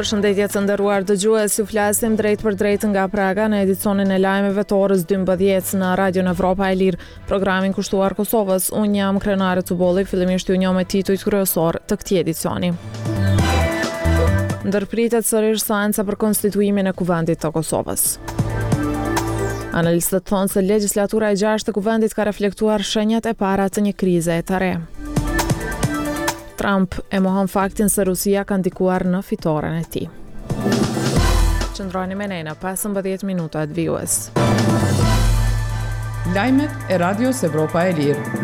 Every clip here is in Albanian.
Përshëndetje të nderuar dëgjues, ju flasim drejt për drejt nga Praga në edicionin e lajmeve të orës 12 në Radio Evropa e Lirë, programin kushtuar Kosovës. Unë jam Krenare Tubolli, fillimisht ju njoh me titujt kryesor të këtij edicioni. Ndërpritet sërish seanca për konstituimin e Kuvendit të Kosovës. Analistët thonë se legjislatura e 6 të Kuvendit ka reflektuar shenjat e para të një krize të re. Trump e mohon faktin se Rusia ka ndikuar në fitoren e tij. Qëndroni me ne në 15 minuta të vijues. Lajmet e Radios Evropa e Lirë.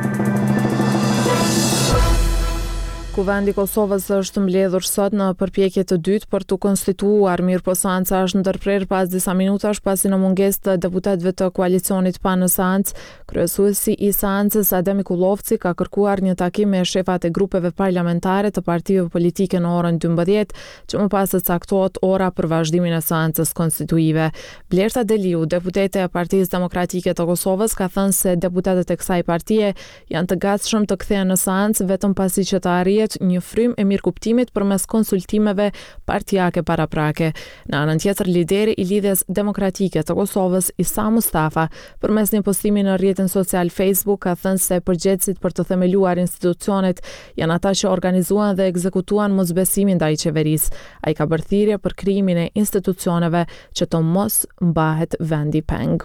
Kuvendi i Kosovës është mbledhur sot në përpjekje të dytë për të konstituuar, mirëpo seanca është ndërprer pas disa minutash pasi në mungesë të deputetëve të koalicionit pa në seancë, kryesuesi i seancës Adem Kullovci ka kërkuar një takim me shefat e grupeve parlamentare të partive politike në orën 12, që më pas të caktohet ora për vazhdimin e seancës konstituive. Blerta Deliu, deputete e Partisë Demokratike të Kosovës, ka thënë se deputetët e kësaj partie janë të gatshëm të kthehen në seancë vetëm pasi që të arrihet një frym e mirëkuptimit përmes konsultimeve partijake paraprake. Në anën tjetër, lideri i Lidhjes Demokratike të Kosovës, Isa Mustafa, përmes një postimi në rrjetin social Facebook, ka thënë se përgjegjësit për të themeluar institucionet janë ata që organizuan dhe ekzekutuan mosbesimin ndaj qeverisë. Ai ka bërë thirrje për krijimin e institucioneve që të mos mbahet vendi peng.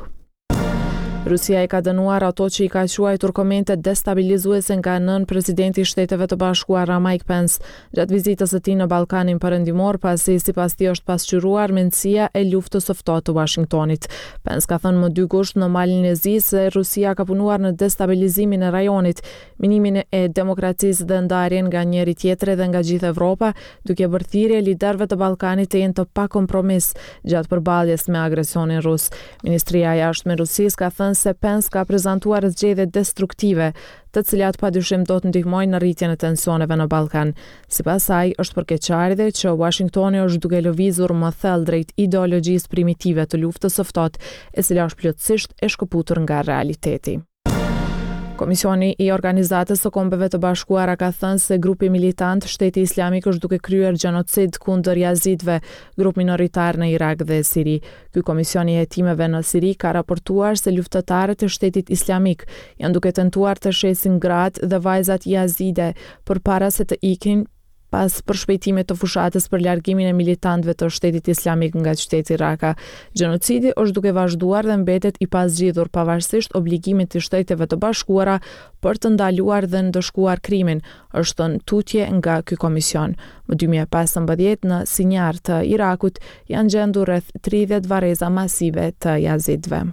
Rusia i ka dënuar ato që i ka quajtur komente destabilizuese nga nën presidenti i Shteteve të Bashkuara Mike Pence gjatë vizitës së tij në Ballkanin Perëndimor, pasi sipas tij është pasqyruar mendësia e luftës së ftohtë të Washingtonit. Pence ka thënë më 2 gusht në Malin e Zi se Rusia ka punuar në destabilizimin e rajonit, minimin e demokracisë dhe ndarjen nga njëri tjetri dhe nga gjithë Evropa, duke bërë thirrje liderëve të Ballkanit të jenë të pakompromis gjatë përballjes me agresionin rus. Ministria e Jashtme e Rusisë ka thënë se Pence ka prezantuar zgjedhje destruktive, të cilat padyshim do të ndihmojnë në rritjen e tensioneve në Ballkan. Sipas saj, është përkeqëardhje që Washingtoni është duke lëvizur më thellë drejt ideologjisë primitive të luftës së ftohtë, e cila është plotësisht e shkëputur nga realiteti. Komisioni i Organizatës së Kombeve të Bashkuara ka thënë se grupi militant Shteti Islamik është duke kryer gjenocid kundër yazidëve, grup minoritar në Irak dhe Siri. Ky komision i hetimeve në Siri ka raportuar se luftëtarët e Shtetit Islamik janë duke tentuar të shesin gratë dhe vajzat yazide përpara se të ikin pas përshpejtimit të fushatës për largimin e militantëve të Shtetit Islamik nga qyteti Raka. Gjenocidi është duke vazhduar dhe mbetet i pasgjidhur pavarësisht obligimit të Shteteve të Bashkuara për të ndaluar dhe ndëshkuar krimin, është thënë tutje nga ky komision. Më 2015 në Sinjar të Irakut janë gjendur rreth 30 varreza masive të yazidëve.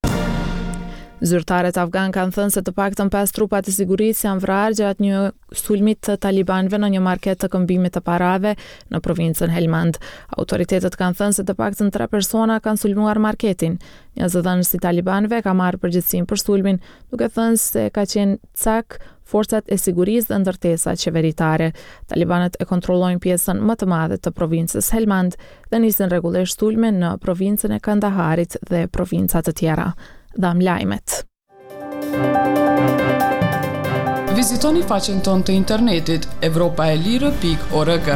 Zyrtarët afgan kanë thënë se të paktën 5 trupa të sigurisë janë vrarë gjatë një sulmi të talibanëve në një market të këmbimit të parave në provincën Helmand. Autoritetet kanë thënë se të paktën 3 persona kanë sulmuar marketin. Një zëdhënës i talibanëve ka marrë përgjegjësinë për sulmin, duke thënë se ka qenë cak forcat e sigurisë dhe ndërtesa qeveritare. Talibanët e kontrollojnë pjesën më të madhe të provincës Helmand dhe nisin rregullisht sulmin në provincën e Kandaharit dhe provinca të tjera. Dham lajmet. Vizitoni faqen tonë të internetit evropaelire.org.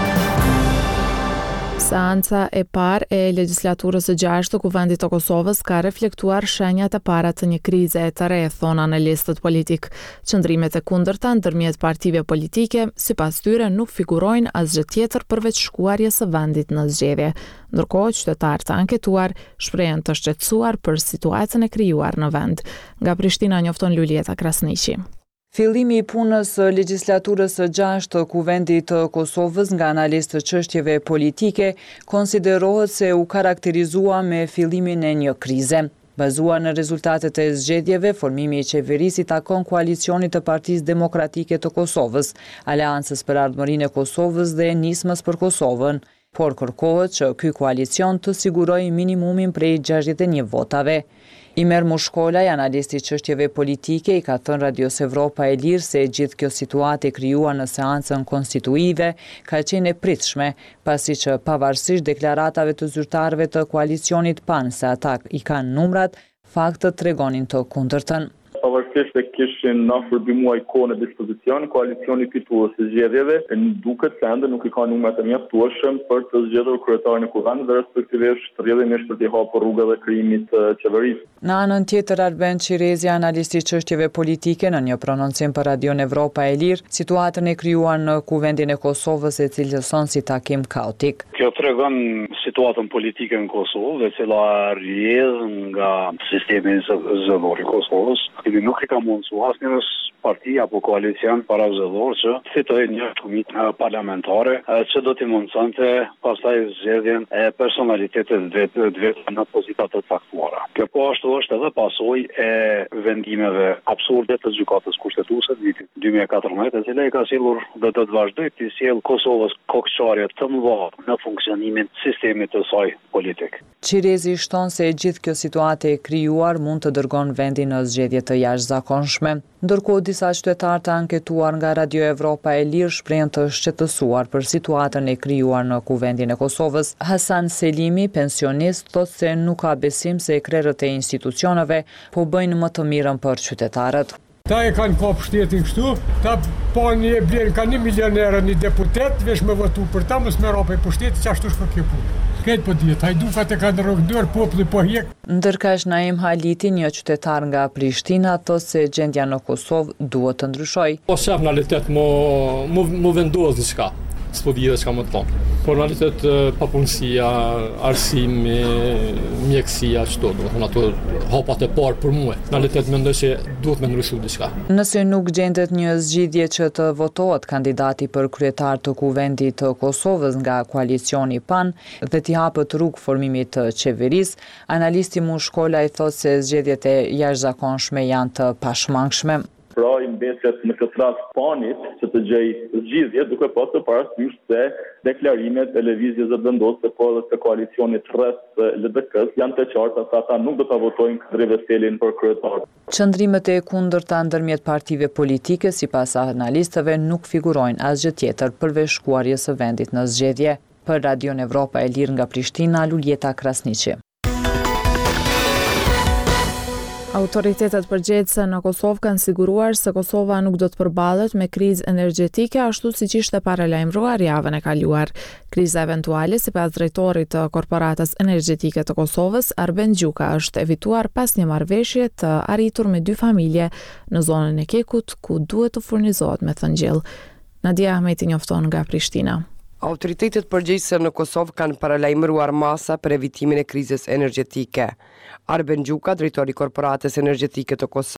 Seanca e parë e legjislaturës së 6 të Kuvendit të Kosovës ka reflektuar shenjat e para të një krize të re, thonë analistët politik. Qëndrimet e kundërta ndërmjet partive politike, sipas tyre, nuk figurojnë asgjë tjetër përveç shkuarjes së vendit në zgjedhje. Ndërkohë, qytetarët të anketuar shprehen të shqetësuar për situatën e krijuar në vend. Nga Prishtina njofton Lulieta Krasniqi. Fillimi i punës së legjislaturës së 6 të Kuvendit të Kosovës nga analistë çështjeve politike konsiderohet se u karakterizua me fillimin e një krize. Bazuar në rezultatet e zgjedhjeve, formimi i qeverisë i takon koalicionit të Partisë Demokratike të Kosovës, Aleancës për Ardhmërinë e Kosovës dhe Nismës për Kosovën, por kërkohet që ky koalicion të sigurojë minimumin prej 61 votave. Imer Mushkolaj, analisti i çështjeve politike, i ka thënë Radios Evropa e Lirë se gjithë kjo situatë e krijuar në seancën konstituive ka qenë e pritshme, pasi që pavarësisht deklaratave të zyrtarëve të koalicionit PAN se ata i kanë numrat, faktët tregonin të kundërtën. Pavarësisht pavarësisht se kishin afër 2 muaj kohë në dispozicion, koalicioni fitues i zgjedhjeve duket se ende nuk i ka numrat e mjaftueshëm për të zgjedhur kryetarin e kuvendit dhe respektivisht rrjedhimisht për t'i hapur rrugën e krijimit të qeverisë. Në anën tjetër, Arben Qirezi, analisti i çështjeve politike, në një prononcim për Radion Evropa e Lirë, situatën e krijuar në kuvendin e Kosovës e cilëson si takim kaotik. Kjo tregon situatën politike në Kosovë, e cila rrjedh nga sistemi zëdhor i Kosovës. Nuk i ka mundsuar asnjë parti apo koalicion para zëdhor që fitojë një komitë parlamentare që do t'i mundsonte pastaj zgjedhjen e personalitetet vetë në pozita të caktuara. Kjo po ashtu është edhe pasojë e vendimeve absurde të gjykatës kushtetuese të vitit 2014, e cila i ka sjellur dhe do të vazhdojë të sjellë Kosovës kokçarje të mëdha në funksionimin e sistemit të saj politik. Qirezi shton se gjithë kjo situatë e krijuar mund të dërgon vendin në zgjedhje të jashtëzakonshme, ndërkohë disa qytetarë të anketuar nga Radio Evropa e Lirë shprehen të shqetësuar për situatën e krijuar në kuvendin e Kosovës. Hasan Selimi, pensionist, thotë se nuk ka besim se krerët e institucioneve po bëjnë më të mirën për qytetarët. Ta e kanë ka pushtetin kështu, ta pa një blen ka 1 milionerë një deputet, vesh me votu për ta, mos me rape pushtetit që ashtu shko kjo punë. Këtë po djetë, hajdufat e kanë rrugdër, populli po hjek. Ndërkash Naim Haliti, një qytetar nga Prishtina, thotë se gjendja në Kosovë duhet të ndryshojë. Po shef në realitet mu vendos diçka. S'po di çka më të thonë. Por në realitet papunësia, arsimi, mjekësia, çdo, domethënë ato hapat e parë për mua. Në realitet mendoj se duhet më ndryshuar diçka. Nëse nuk gjendet një zgjidhje që të votohet kandidati për kryetar të kuvendit të Kosovës nga koalicioni PAN dhe t'i hapet rrugë formimit të qeverisë, analisti Mushkola i thotë se zgjedhjet e jashtëzakonshme janë të pashmangshme. Pra i mbetet në këtë rast PAN-it që të gjej zgjidhje, duke pasur parasysh se deklarimet e lëvizjes së vendosë po edhe të koalicionit rreth LDK-s janë të qarta se ata nuk do ta votojnë Kadri Veselin për kryetar. Qëndrimet e kundërta ndërmjet partive politike, sipas analistëve, nuk figurojnë asgjë tjetër përveç shkuarjes së vendit në zgjedhje. Për Radion Evropa e Lirë nga Prishtina, Luljeta Krasniqi. Autoritetet përgjegjëse në Kosovë kanë siguruar se Kosova nuk do të përballet me krizë energjetike ashtu siç ishte paralajmëruar javën e kaluar. Kriza eventuale, sipas drejtorit të Korporatës Energjetike të Kosovës, Arben Gjuka, është evituar pas një marrëveshje të arritur me 2 familje në zonën e Kekut, ku duhet të furnizohet me thëngjell. Nadia Ahmeti njofton nga Prishtina. Autoritetet përgjegjëse në Kosovë kanë paralajmëruar masa për evitimin e krizës energjetike. Arben Gjuka, drejtori i Korporatës Energjetike të Kosovës,